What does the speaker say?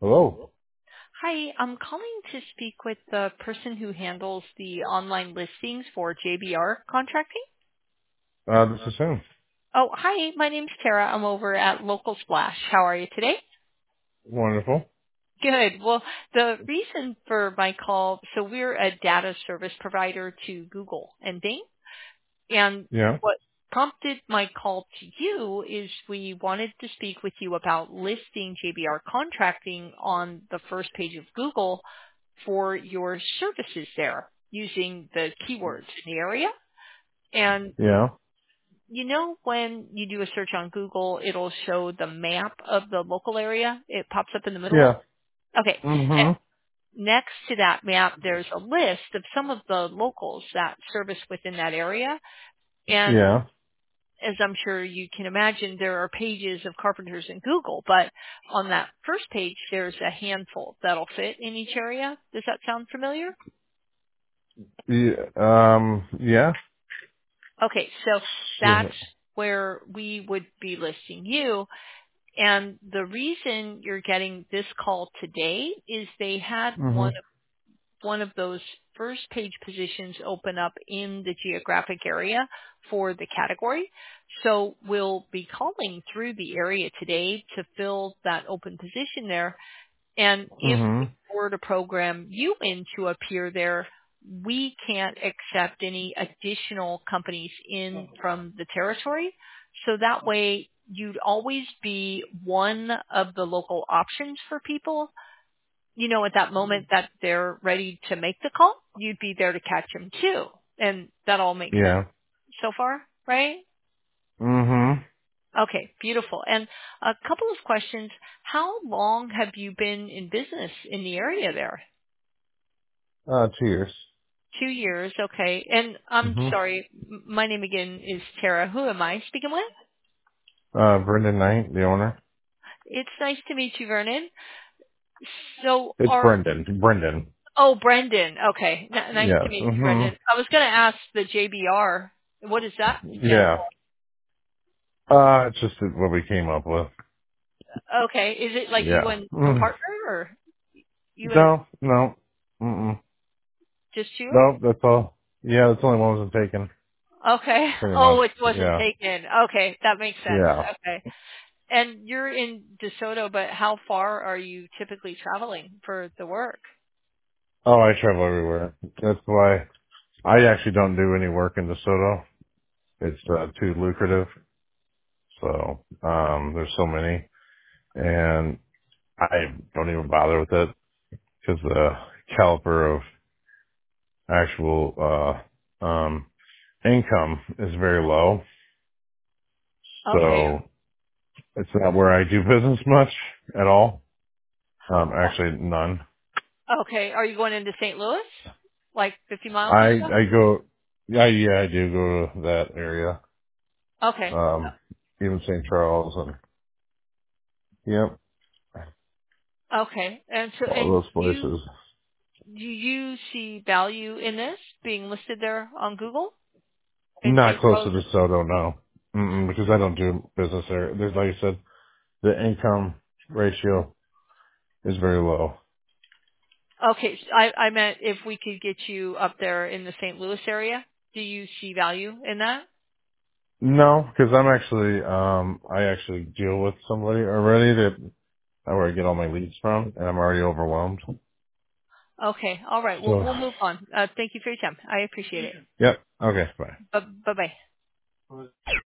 Hello. Hi, I'm calling to speak with the person who handles the online listings for JBR Contracting. This is him. Oh, hi, my name's Tara. I'm over at Local Splash. How are you today? Wonderful. Good. Well, the reason for my call, so we're a data service provider to Google and Bing. And Yeah. what prompted my call to you is we wanted to speak with you about listing JBR Contracting on the first page of Google for your services there using the keywords in the area. And Yeah. you know when you do a search on Google, it'll show the map of the local area. It pops up in the middle. Yeah. Okay. Mhm. Next to that map, there's a list of some of the locals that service within that area. And Yeah. as I'm sure you can imagine, there are pages of carpenters in Google, but on that first page, there's a handful that'll fit in each area. Does that sound familiar? Yeah. Yeah. Okay, so So, that's where we would be listing you. And the reason you're getting this call today is they had mhm. one of those first page positions open up in the geographic area for the category. So we'll be calling through the area today to fill that open position there. And if we Mhm. were to program you in to appear there, we can't accept any additional companies in from the territory. So that way you'd always be one of the local options for people. You know, at that moment that they're ready to make the call, you'd be there to catch them too. And that all makes sense Yeah. so far, right? Mhm. Okay, beautiful. And a couple of questions. How long have you been in business in the area there? 2 years. 2 years, okay. And I'm Mhm. sorry, my name again is Tara. Who am I speaking with? Brendan Knight, the owner. It's nice to meet you, Vernon. So It's Brendan. oh, Brendan. Okay, nice to Yes. meet you, Brendan. Mhm. I was going to ask the JBR. What does that stand Yeah. for? It's just what we came up with. Okay, is it like you Yeah. and a Mm. partner or you and No. No. Mm. just you? No. That's all. Yeah. That's the only one wasn't taken. Okay. Pretty much. Oh, it wasn't Yeah. taken. Okay, that makes sense. Yeah. Okay. And you're in DeSoto, but how far are you typically traveling for the work? Oh, I travel everywhere. That's why I actually don't do any work in DeSoto. It's too lucrative. So there's so many, and I don't even bother with it because the caliber of actual income is very low. Okay. So it's not where I do business much at all. Actually, none. Okay. Are you going into St. Louis? Like 50 miles or I go. Yeah, I do go to that area. so? Okay. Even St. Charles and yep, Okay. And so, all and those places. do you see value in this being listed there on Google in Not St. close to Charles? DeSoto, no. Because I don't do business there. There's, like I said, the income ratio is very low. Okay. So I meant if we could get you up there in the St. Louis area, do you see value in that? No, because I actually deal with somebody already that where I get all my leads from, and I'm already overwhelmed. Okay. All right. Well, So, we'll move on. Thank you for your time. I appreciate it. yep. Okay, bye. Bye bye.